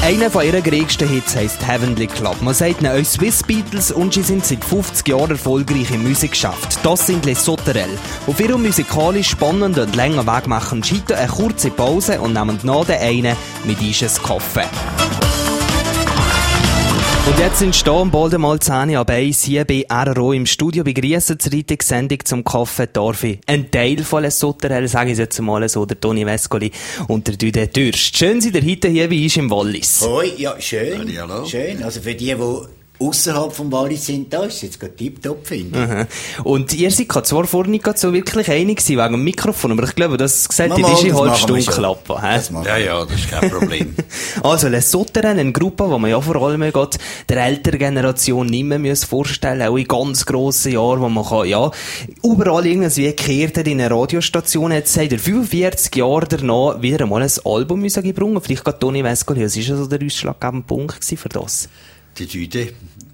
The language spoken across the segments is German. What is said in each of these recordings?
Einer von ihren größten Hits heisst Heavenly Club. Man sagt ihnen euch Swiss Beatles und sie sind seit 50 Jahren erfolgreich in Musik geschafft. Das sind Les Sauterelles. Auf ihrem musikalisch spannenden und langen Weg machen sie eine kurze Pause und nehmen nach den einen mit Eisches Kaffee. Und jetzt sind wir bald einmal 10 ab 1 hier bei RRO im Studio. Begrüßen zur heutigen Sendung zum Kaffee Dorfi. Ein Teil von Les Sauterelles, sage ich jetzt mal so, der Toni Vescoli und der Düde Dürst. Schön seid ihr heute hier bei uns im Wallis. Hoi, ja, schön. Hallo. Schön. Also für die ausserhalb vom Wallis sind, da ist es jetzt gerade tipptopp, finde ich. Mhm. Und ihr seid zwar vorhin nicht so wirklich einig gewesen wegen dem Mikrofon, aber ich glaube, das gesagt, ihr ist eine halbe Stunde klappen. Ja, das ist kein Problem. Also, Les Sauterelles, eine Gruppe, die man ja vor allem gerade der älteren Generation nicht mehr vorstellen muss, auch in ganz grossen Jahren, wo man kann, ja, überall irgendwie gehört hat in einer Radiostation, jetzt seit 45 Jahren danach wieder einmal ein Album gebrungen. Vielleicht gerade Toni Vescoli, was war so der ausschlaggebende Punkt für das? Die Tüte.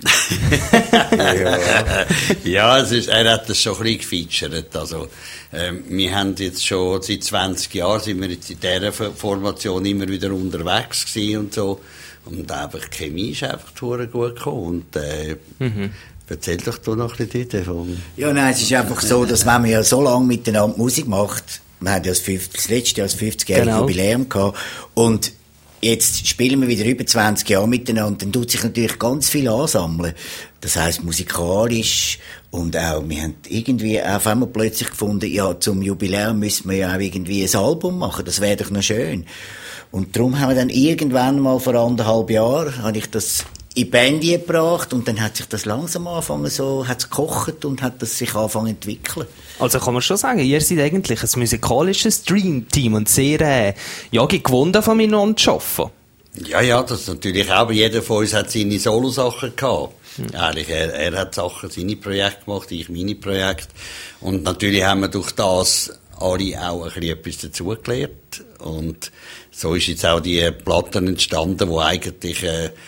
Ja, er hat das schon ein bisschen gefeatured. Also, wir haben jetzt schon seit 20 Jahren sind wir jetzt in dieser Formation immer wieder unterwegs gewesen und so. Und einfach die Chemie ist einfach gut gekommen. Und, erzähl doch du noch ein bisschen davon. Ja, nein, es ist einfach so, dass wenn man ja so lange miteinander Musik macht, wir haben ja das letzte Jahr das 50-jährige Jubiläum gehabt, und jetzt spielen wir wieder über 20 Jahre miteinander, dann tut sich natürlich ganz viel ansammeln. Das heisst, musikalisch und auch, wir haben irgendwie auf einmal plötzlich gefunden, ja, zum Jubiläum müssen wir ja auch irgendwie ein Album machen, das wäre doch noch schön. Und darum haben wir dann irgendwann mal vor 1,5 Jahren, habe ich das in die Band gebracht und dann hat sich das langsam angefangen, so, hat es gekocht und hat das sich angefangen zu entwickeln. Also kann man schon sagen, ihr seid eigentlich ein musikalisches Dream-Team und sehr, gewohnt von miteinander zu arbeiten. Ja, das natürlich auch, aber jeder von uns hat seine Solo-Sachen gehabt. Eigentlich, er hat seine Projekte gemacht, ich meine Projekte. Und natürlich haben wir durch das alle auch ein bisschen etwas dazugelernt. Und so ist jetzt auch die Platte entstanden, die eigentlich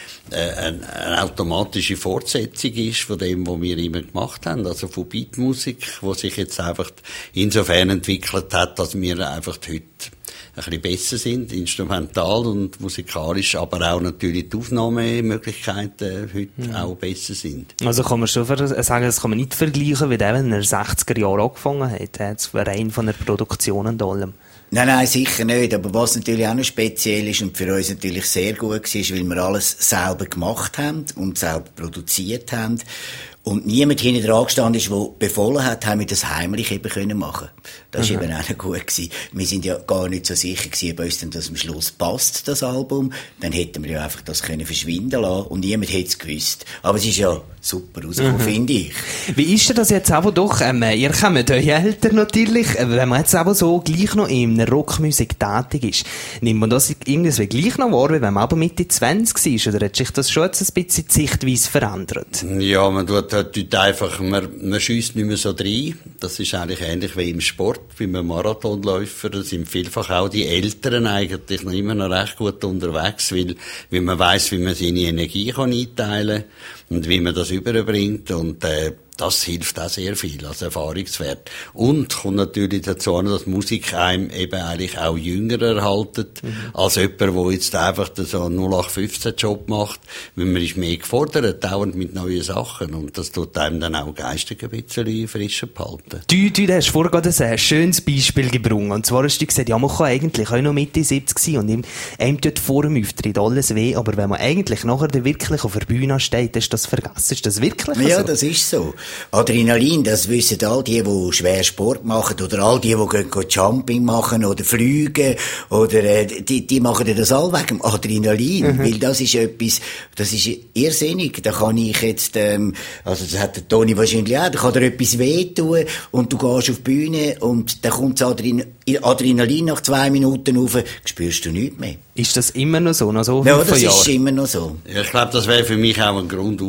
eine automatische Fortsetzung ist von dem, was wir immer gemacht haben. Also von Beatmusik, die sich jetzt einfach insofern entwickelt hat, dass wir einfach heute ein bisschen besser sind, instrumental und musikalisch, aber auch natürlich die Aufnahmemöglichkeiten heute auch besser sind. Also kann man schon sagen, das kann man nicht vergleichen, wie der, wenn er 60er Jahre angefangen hat, rein von der Produktion und allem. Nein, sicher nicht. Aber was natürlich auch noch speziell ist und für uns natürlich sehr gut war, weil wir alles selber gemacht haben und selber produziert haben. Und niemand hinten dran gestanden ist, der befohlen hat, haben wir das heimlich eben können machen. Das war eben auch noch gut gewesen. Wir sind ja gar nicht so sicher gewesen, ob uns denn das am Schluss passt, das Album. Dann hätten wir ja einfach das können verschwinden lassen und niemand hätte es gewusst. Aber es ist ja super rausgekommen, finde ich. Wie ist denn das jetzt aber doch, ihr kommt euch älter natürlich, wenn man jetzt aber so gleich noch in der Rockmusik tätig ist, nimmt man das irgendwie gleich noch wahr, wie wenn man aber Mitte 20 ist, oder hat sich das schon jetzt ein bisschen die Sichtweise verändert? Ja, man tut einfach, man schiesst nicht mehr so rein. Das ist eigentlich ähnlich wie im Sport, wie einem Marathonläufer. Da sind vielfach auch die Älteren eigentlich noch immer noch recht gut unterwegs, weil man weiss, wie man seine Energie einteilen kann und wie man das überbringt. Und das hilft auch sehr viel als Erfahrungswert. Und kommt natürlich dazu an, dass Musik einem eben eigentlich auch jünger erhaltet, als jemand, der jetzt einfach so einen 0815-Job macht, weil man ist mehr gefordert, dauernd mit neuen Sachen. Und das tut einem dann auch geistig ein bisschen frischer behalten. Du hast vorhin gerade ein schönes Beispiel gebracht. Und zwar hast du gesagt, ja, man kann eigentlich auch noch Mitte 70 sein und einem tut vor dem Auftritt alles weh, aber wenn man eigentlich nachher wirklich auf der Bühne steht, ist das vergessen. Ist das wirklich so? Ja, das ist so. Adrenalin, das wissen all die schwer Sport machen oder all die gehen Jumping machen oder fliegen oder die machen das all wegen dem Adrenalin, weil das ist etwas, das ist irrsinnig. Da kann ich jetzt, also das hat der Toni wahrscheinlich auch, da kann dir etwas wehtun und du gehst auf die Bühne und dann kommt das Adrenalin nach 2 Minuten rauf, spürst du nichts mehr. Ist das immer noch so? Noch so ja, das ist immer noch so. Ja, ich glaube, das wäre für mich auch ein Grund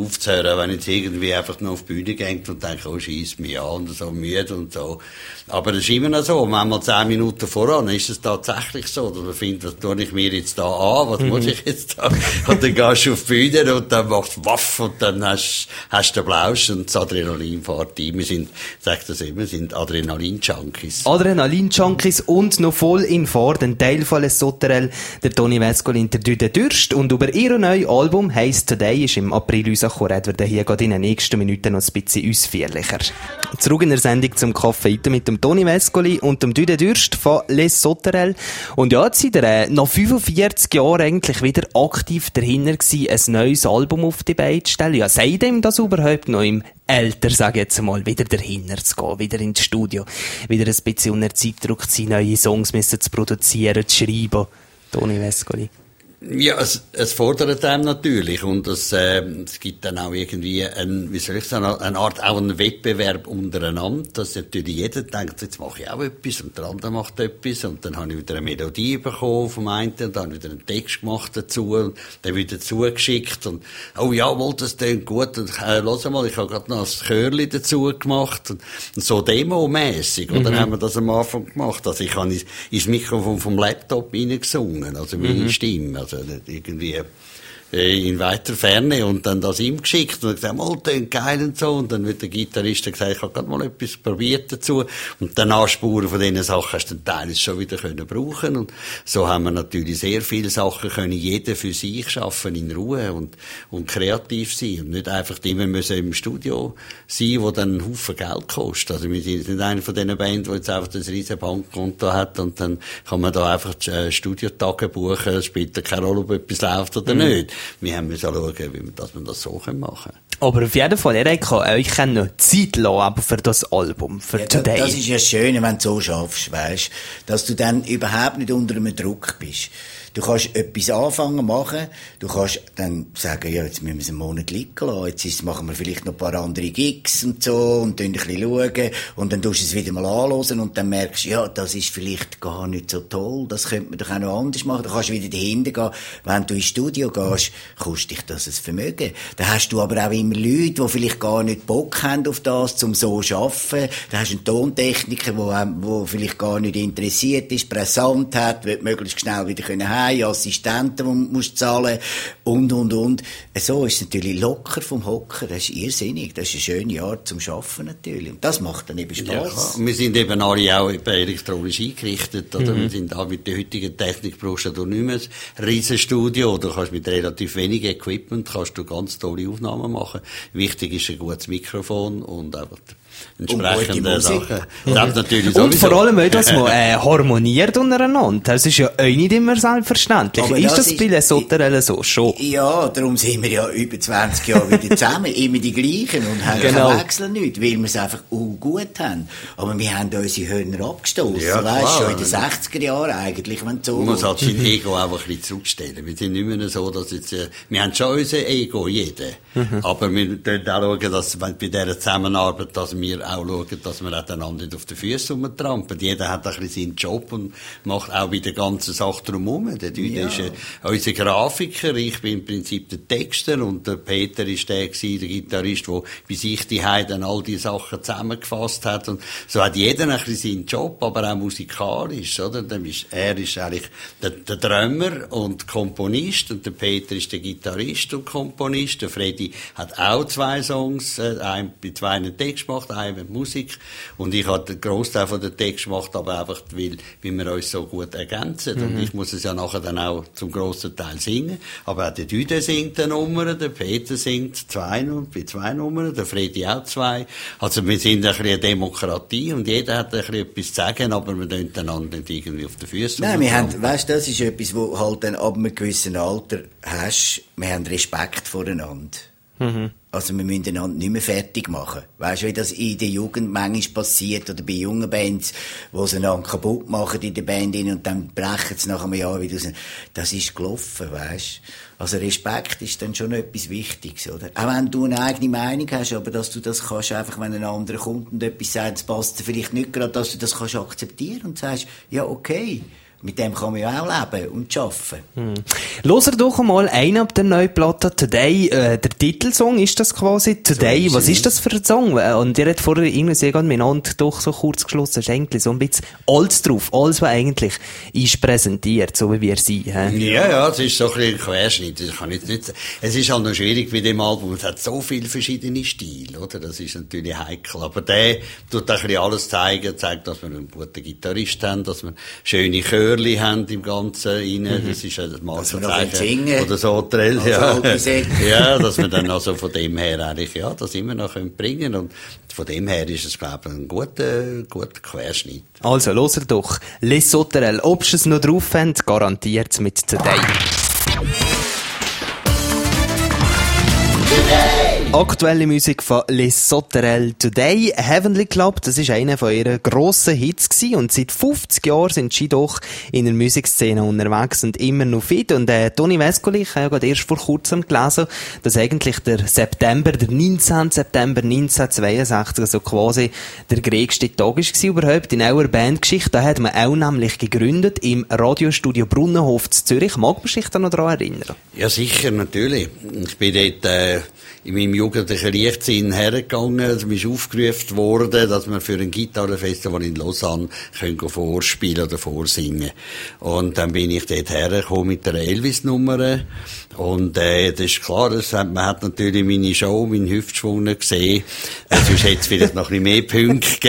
aufzuhören, wenn jetzt irgendwie einfach nur auf die Bühne geht und denke, oh, scheiss mich an und so müde und so. Aber das ist immer noch so. Manchmal 10 Minuten voran ist es tatsächlich so, dass man findet, was tue ich mir jetzt da an, was muss ich jetzt da? Und dann gehst du auf die Bühne und dann machst du Waff und dann hast du den Blausch und das Adrenalin fährt ein. Wir sind, ich sag das immer, sind Adrenalin-Junkies. Adrenalin-Junkies und noch voll in Fahrt, ein Teil von Les Sauterelles, der Toni Vescolin, der Düde Dürst. Und über ihr neues Album heisst Today, ist im April rausgekommen, reden wir hier gerade in den nächsten Minuten noch ein bisschen ausführlicher. Zurück in der Sendung zum Kaffee mit dem Toni Vescolin und dem Düde Dürst von Les Sauterelles. Und ja, jetzt seid ihr nach 45 Jahren eigentlich wieder aktiv dahinter gewesen, ein neues Album auf die Beine zu stellen. Ja, seid ihm das überhaupt noch im Alter, sag ich jetzt mal, wieder dahinter zu gehen, wieder ins Studio, wieder ein bisschen unter Zeitdruck zu sein, neue Songs müssen zu produzieren, zu schreiben? Toni Vescolin. Ja, es fordert einem natürlich und es gibt dann auch irgendwie wie soll ich sagen, eine Art auch einen Wettbewerb untereinander, dass natürlich jeder denkt, jetzt mache ich auch etwas und der andere macht etwas und dann habe ich wieder eine Melodie bekommen vom einen und dann wieder einen Text gemacht dazu und dann wieder zugeschickt und oh ja, wohl, das klingt gut und lass mal, ich habe gerade noch ein Chörli dazu gemacht und so Demo-mässig, oder haben wir das am Anfang gemacht, also ich habe ins Mikrofon vom Laptop reingesungen, also meine Stimme, also irgendwie in weiter Ferne und dann das ihm geschickt und gesagt, mal, das geil und so und dann wird der Gitarrist gesagt, ich habe gerade mal etwas probiert dazu und dann Anspuren von diesen Sachen hast du dann teilweise schon wieder können brauchen und so haben wir natürlich sehr viele Sachen können jeder für sich schaffen in Ruhe und kreativ sein und nicht einfach immer müssen im Studio sein, wo dann einen Haufen Geld kostet. Also wir sind nicht einer von diesen Bands, die jetzt einfach das riesen Bankkonto hat und dann kann man da einfach Studiotage buchen, es spielt keine Rolle, ob etwas läuft oder nicht. Wir haben müssen schauen, dass wir das so machen können. Aber auf jeden Fall, ihr könnt euch noch Zeit lassen, aber für das Album, für ja, Today. Das ist ja das Schöne, wenn du so schaffst, weisst, dass du dann überhaupt nicht unter einem Druck bist. Du kannst etwas anfangen machen, du kannst dann sagen, ja, jetzt müssen wir es einen Monat liegen lassen, jetzt machen wir vielleicht noch ein paar andere Gigs und so, und dann ein bisschen schauen, und dann tust du es wieder mal anhören, und dann merkst du, ja, das ist vielleicht gar nicht so toll, das könnte man doch auch noch anders machen, dann kannst du wieder dahinter gehen, wenn du ins Studio gehst, kostet dich das ein Vermögen. Dann hast du aber auch immer Leute, die vielleicht gar nicht Bock haben auf das, um so zu arbeiten, dann hast du einen Tontechniker, der vielleicht gar nicht interessiert ist, Pressant hat, will möglichst schnell wieder heim, Assistenten, die musst zahlen und. So ist es natürlich locker vom Hocker, das ist irrsinnig, das ist eine schöne Art zum Arbeiten natürlich. Und das macht dann eben Spass. Ja, wir sind eben alle auch elektronisch eingerichtet, oder? Wir sind auch mit der heutigen Technik brauchst du nicht mehr ein Riesenstudio, oder kannst mit relativ wenig Equipment kannst du ganz tolle Aufnahmen machen. Wichtig ist ein gutes Mikrofon und einfach entsprechende Sachen. Das natürlich und vor allem auch, dass man harmoniert untereinander. Das ist ja auch nicht immer selbstverständlich. Aber ist das bei Les Sauterelles so? Schon. Ja, darum sind wir ja über 20 Jahre wieder zusammen, immer die gleichen und haben keinen Wechsel nicht, weil wir es einfach gut haben. Aber wir haben unsere Hörner abgestoßen, weißt schon in den 60er Jahren eigentlich, wenn so. Man muss halt sein Ego auch ein bisschen zurückstellen. Wir sind nicht mehr so, dass jetzt, wir haben schon unser Ego, jeder. Aber wir müssen auch schauen, dass bei dieser Zusammenarbeit, dass wir auch schauen, dass wir einander nicht auf den Füßen rumtrampen. Jeder hat ein bisschen seinen Job und macht auch bei der ganzen Sache drumherum. Der Dude ist unser Grafiker, ich bin im Prinzip der Texter und der Peter ist der Gitarrist, der bei sich die dann all die Sachen zusammengefasst hat. Und so hat jeder ein bisschen seinen Job, aber auch musikalisch, oder? Er ist eigentlich der Drummer und Komponist und der Peter ist der Gitarrist und Komponist. Der Freddy hat auch 2 Songs, einen bei 2 einen Text gemacht, einen mit Musik. Und ich habe den Großteil von den Text gemacht, aber einfach, weil wir uns so gut ergänzen. Und ich muss es ja nachher dann auch zum grossen Teil singen. Aber auch der Düde singt eine Nummer, der Peter singt 2 Nummern, der Freddy auch 2. Also wir sind ein bisschen eine Demokratie und jeder hat ein bisschen etwas zu sagen, aber wir tun einander nicht irgendwie auf den Füßen. Nein, wir haben, weißt, das ist etwas, wo halt dann ab einem gewissen Alter hast, wir haben Respekt voreinander. Also wir müssen einander nicht mehr fertig machen. Weißt du, wie das in der Jugend manchmal passiert, oder bei jungen Bands, wo sie einander kaputt machen in der Band und dann brechen sie nach einem Jahr wieder raus. Das ist gelaufen, weißt du. Also Respekt ist dann schon etwas Wichtiges, oder? Auch wenn du eine eigene Meinung hast, aber dass du das kannst, einfach wenn ein anderer kommt und etwas sagt, es passt dir vielleicht nicht gerade, dass du das kannst akzeptieren und sagst, ja, okay. mit dem kann man ja auch leben und arbeiten. Hört doch einmal einen ab der neuen Platte, Today, der Titelsong ist das quasi, Today, so was ist das für ein Song? Und ihr habt vorher irgendwie sehr miteinander doch so kurz geschlossen, ist eigentlich so ein bisschen alles drauf, alles was eigentlich ist präsentiert, so wie wir sind. Ja, es ist so ein bisschen Querschnitt, es ist halt noch schwierig bei dem Album, es hat so viele verschiedene Stile, oder? Das ist natürlich heikel, aber der tut ein bisschen alles zeigen, zeigt, dass wir einen guten Gitarrist haben, dass wir schöne Chörli haben im Ganzen rein. Das ist ein Markenzeichen oder so Trell, ja. Ja, dass wir dann also von dem her eigentlich, ja, das immer noch bringen können. Und von dem her ist es, glaube ich, ein guter Querschnitt. Also, hört doch. Les Sauterelles. Ob ihr es noch drauf habt, garantiert mit Today. Aktuelle Musik von Les Sauterelles Today. Heavenly Club, das ist einer von ihren grossen Hits gewesen. Und seit 50 Jahren sind sie doch in der Musikszene unterwegs und immer noch fit. Und Toni Vescoli, ich habe ja gerade erst vor kurzem gelesen, dass eigentlich der 19. September 1962, also quasi der größte Tag war überhaupt in eurer Bandgeschichte. Da hat man auch nämlich gegründet im Radiostudio Brunnenhof zu Zürich. Mag man sich da noch daran erinnern? Ja, sicher, natürlich. Ich bin dort in meinem jugendlichen Leichtsinn hergegangen. Es ist aufgerufen worden, dass wir für ein Gitarrenfestival in Lausanne vorspielen oder vorsingen. Und dann bin ich dort hergekommen mit der Elvis-Nummer. Und das ist klar, man hat natürlich meine Show, meinen Hüftschwung nicht gesehen. Sonst hätte es vielleicht noch ein bisschen mehr Punkte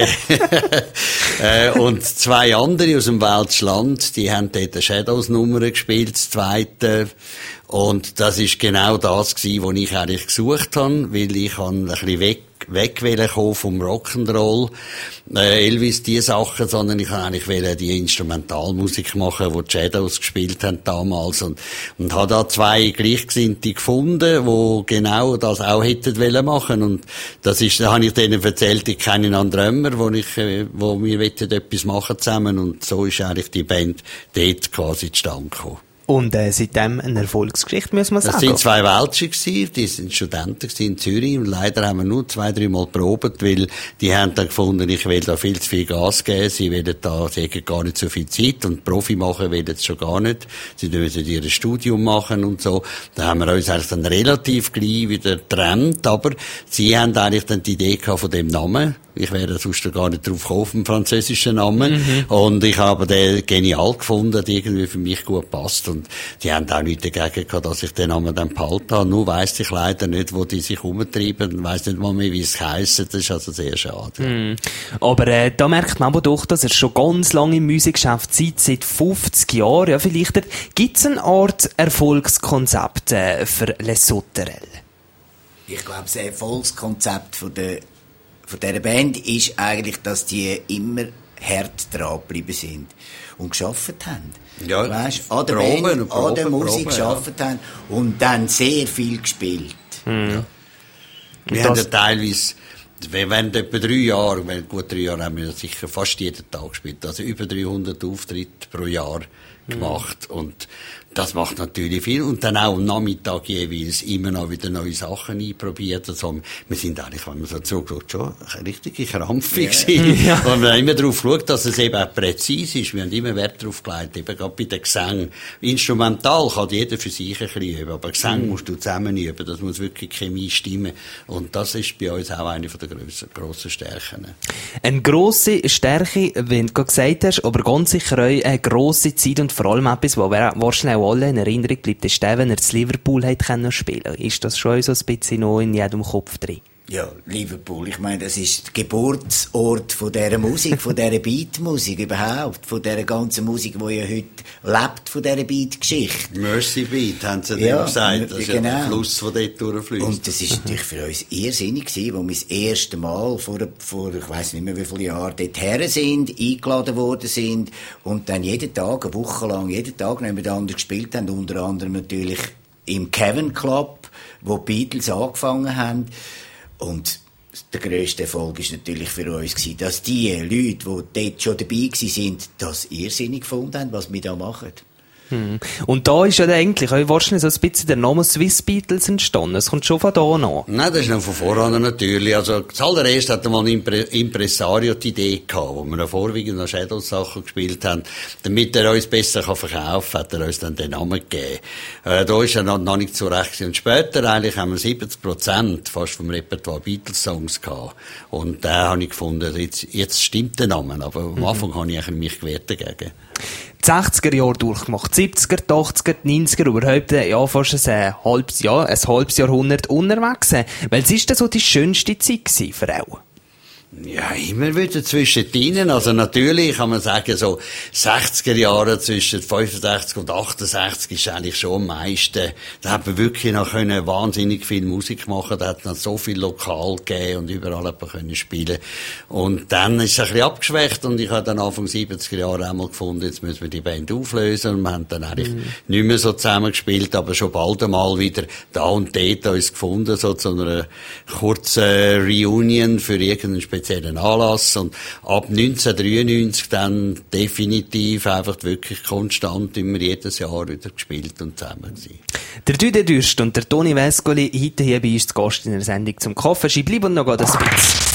gegeben. Und zwei andere aus dem Welschland, die haben dort eine Shadows-Nummer gespielt, das zweite. Und das ist genau das gewesen, was ich eigentlich gesucht habe, weil ich ein bisschen weg kommen vom Rock'n'Roll, Elvis, die Sachen, sondern ich eigentlich die Instrumentalmusik machen, die Shadows gespielt haben damals und habe da zwei Gleichgesinnte gefunden, wo genau das auch hätten wollen machen und da habe ich denen erzählt, ich kenne einen Drummer, wo wir etwas machen zusammen und so ist eigentlich die Band dort quasi zustande gekommen. Und seitdem eine Erfolgsgeschichte, muss man sagen. Das sind zwei Welsche gewesen, die sind Studenten in Zürich und leider haben wir nur 2-3 Mal probiert, weil die haben dann gefunden, ich will da viel zu viel Gas geben, sie haben gar nicht so viel Zeit und Profi machen wollen es schon gar nicht, sie müssen ihr Studium machen und so. Da haben wir uns eigentlich dann relativ gleich wieder getrennt, aber sie haben eigentlich dann die Idee gehabt von dem Namen. Ich wäre sonst gar nicht drauf gekommen, auf den französischen Namen. Und ich habe den genial gefunden, hat irgendwie für mich gut passt. Und die haben auch nichts dagegen gehabt, dass ich den Namen dann behalten habe. Nur weiss ich leider nicht, wo die sich umtreiben. Weiss nicht mal mehr, wie es heisst. Das ist also sehr schade. Aber da merkt man aber doch, dass er schon ganz lange im Musikgeschäft seit 50 Jahren. Ja, vielleicht gibt es eine Art Erfolgskonzept für Les Sauterelles? Ich glaube, das Erfolgskonzept von dieser Band ist eigentlich, dass die immer hart dran geblieben sind und gearbeitet haben. Ja, weißt, an der Band, an der Musik gearbeitet haben und dann sehr viel gespielt. Ja. Wir haben ja teilweise, während etwa 3 Jahre, gut 3 Jahre haben wir sicher fast jeden Tag gespielt, also über 300 Auftritte pro Jahr gemacht und das macht natürlich viel. Und dann auch am Nachmittag jeweils immer noch wieder neue Sachen einprobiert. Also, wir sind eigentlich, wenn man so zurückschaut, schon richtig krampfig gewesen. Ja. Und wir haben immer darauf geschaut, dass es eben auch präzise ist. Wir haben immer Wert darauf gelegt, eben gerade bei den Gesängen. Instrumental kann jeder für sich ein bisschen üben, aber Gesang musst du zusammen üben. Das muss wirklich Chemie stimmen. Und das ist bei uns auch eine der grossen Stärken. Eine grosse Stärke, wie du gerade gesagt hast, aber ganz sicher auch eine grosse Zeit und vor allem etwas, was wahrscheinlich alle in Erinnerung bleibt, ist der, wenn er zu Liverpool hat spielen können. Ist das schon so ein bisschen noch in jedem Kopf drin? Ja, Liverpool, ich meine, das ist der Geburtsort von dieser Musik, von dieser Beatmusik überhaupt, von dieser ganzen Musik, die ja heute lebt, von dieser Beat-Geschichte. Mercy Beat, haben sie ja gesagt, das ist ja der Fluss, der dort durchfließt. Und das ist natürlich für uns irrsinnig gewesen, wo wir das erste Mal vor ich weiss nicht mehr wie viele Jahren dorthin sind, eingeladen worden sind und dann jeden Tag, eine Woche lang, jeden Tag nebeneinander gespielt haben, unter anderem natürlich im Cavern Club, wo die Beatles angefangen haben. Und der grösste Erfolg war natürlich für uns, dass die Leute, die dort schon dabei waren, das irrsinnig gefunden haben, was wir da machen. Und da ist ja eigentlich auch wahrscheinlich so ein bisschen der Name Swiss Beatles entstanden. Das kommt schon von da noch. Nein, das ist noch von voran natürlich. Also, zuallererst hat mal ein Impresario die Idee gehabt, wo wir noch vorwiegend noch Shadows-Sachen gespielt haben. Damit er uns besser verkaufen kann, hat er uns dann den Namen gegeben. Da ist er noch nicht so recht. Und später eigentlich haben wir 70% fast vom Repertoire Beatles-Songs gehabt. Und da habe ich gefunden, jetzt stimmt der Name. Aber am Anfang habe ich mich gewehrt dagegen. Die 60er Jahre durchgemacht, 70er, die 80er, die 90er, überhaupt, ja, fast ein halbes Jahrhundert unterwegs. Weil es ist dann so die schönste Zeit gewesen für Frauen. Ja, immer wieder zwischendrin. Also natürlich kann man sagen, so 60er Jahre zwischen 65 und 68 ist eigentlich schon am meisten. Da hat man wirklich noch wahnsinnig viel Musik machen. Da hat es noch so viel Lokal gegeben und überall hat man können spielen. Und dann ist es ein bisschen abgeschwächt und ich habe dann Anfang 70er Jahre einmal gefunden, jetzt müssen wir die Band auflösen. Und wir haben dann eigentlich nicht mehr so zusammen gespielt, aber schon bald einmal wieder da und dort uns gefunden, so zu einer kurzen Reunion für irgendeinen speziellen Anlass und ab 1993 dann definitiv einfach wirklich konstant immer jedes Jahr wieder gespielt und zusammen gewesen. Der Dude Dürst und der Toni Vescoli heute hier bei uns zu Gast in der Sendung zum Kaffee. Bleiben noch ein bisschen.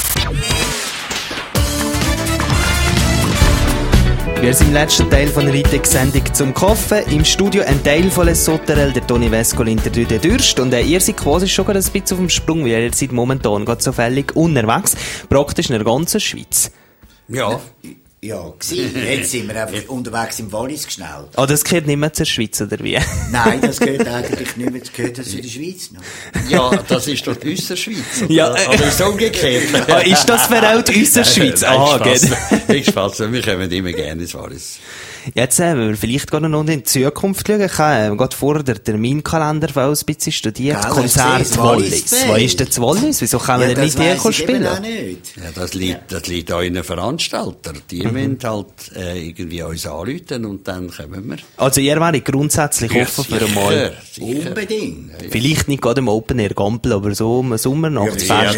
Wir sind im letzten Teil von der heutigen Sendung zum Kaffee. Im Studio ein Teil von Les Sauterelles, der Toni Vescoli und der Dude Dürst. Und ihr seid quasi schon ein bisschen auf dem Sprung, weil ihr seid momentan gerade so völlig unterwegs, praktisch in der ganzen Schweiz. Ja. Ja, jetzt sind wir einfach unterwegs im Wallis schnell. Ah, das gehört nicht mehr zur Schweiz, oder wie? Nein, das gehört eigentlich nicht mehr, das gehört das in der Schweiz noch. Ja, das ist doch die Schweiz. Ja, oder ist es umgekehrt? Ah, ist das für auch die Schweiz? Ah, geht. Spaß. Wir kommen immer gerne ins Wallis. Jetzt, wenn wir vielleicht gerade noch in die Zukunft schauen, ich habe gerade vorher den Terminkalender ein bisschen studiert. Konzert Wallis. Wo ist denn das Wallis? Wieso kann man nicht hier spielen? Ja, das liegt auch in den Veranstalter. Die müssen halt irgendwie uns anrufen und dann kommen wir. Also ihr wäre grundsätzlich offen für einmal. Unbedingt. Vielleicht nicht gerade im Open Air Gampel, aber so im Sommernachtsfest. Ja,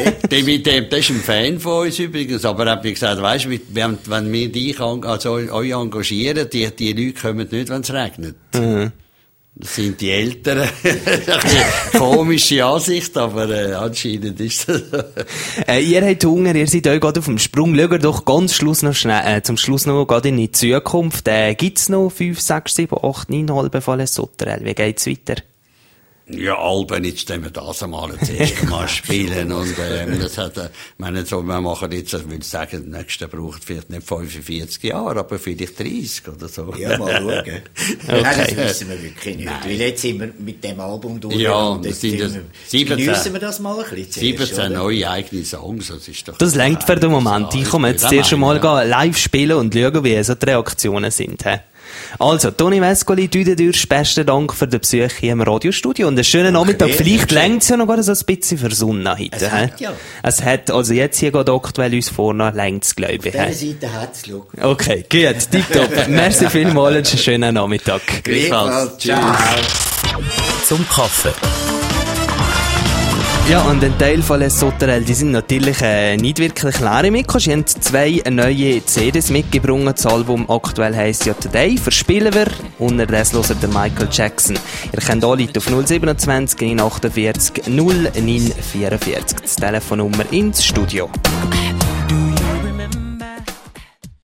der ist ein Fan von uns übrigens, aber er hat mir gesagt, weisst du, wenn wir dich, also euch engagieren, die Leute kommen nicht, wenn es regnet. Mhm. Das sind die Älteren. Eine komische Ansicht, aber anscheinend ist das so. Ihr habt Hunger, ihr seid euch gerade auf dem Sprung. Schaut doch ganz Schluss noch schnell, zum Schluss noch gerade in die Zukunft. Gibt's noch 5, 6, 7, 8, 9 halbe von Les Sauterelles? Wie geht's weiter? Ja, Alben, jetzt können wir das einmal das erste Mal spielen. Und, das hat, wir machen jetzt, ich würde sagen, der nächste braucht vielleicht nicht 45 Jahre, aber vielleicht 30 oder so. Ja, mal schauen. Okay. Nein, das wissen wir wirklich nicht. Nein. Weil jetzt sind wir mit dem Album durch. Ja, und jetzt geniessen wir das mal ein bisschen. 17 neue eigene Songs, das ist doch. Das längt für den Moment. Ich komme jetzt zuerst mal live spielen und schauen, wie so die Reaktionen sind. Also, Toni Vescoli, Dude Dürst, besten Dank für den Besuch hier im Radiostudio und einen schönen Nachmittag. Vielleicht längt es ja noch so ein bisschen für Sonne heute. Es hat, also jetzt hier gerade aktuell uns vorne längt es, glaube ich. Auf dieser Seite hat es, schau. Okay, gut, tipptopp. Merci vielmals, einen schönen Nachmittag. Gleichfalls. Ciao. Zum Kaffee. Ja, und ein Teil von Les Sauterelles, die sind natürlich nicht wirklich leere mitgekommen. Sie haben 2 neue CDs mitgebracht. Das Album aktuell heisst ja Today. Verspielen wir. Unterdessen hört der Michael Jackson. Ihr könnt anrufen auf 027 948 0944. Das Telefonnummer ins Studio. Do you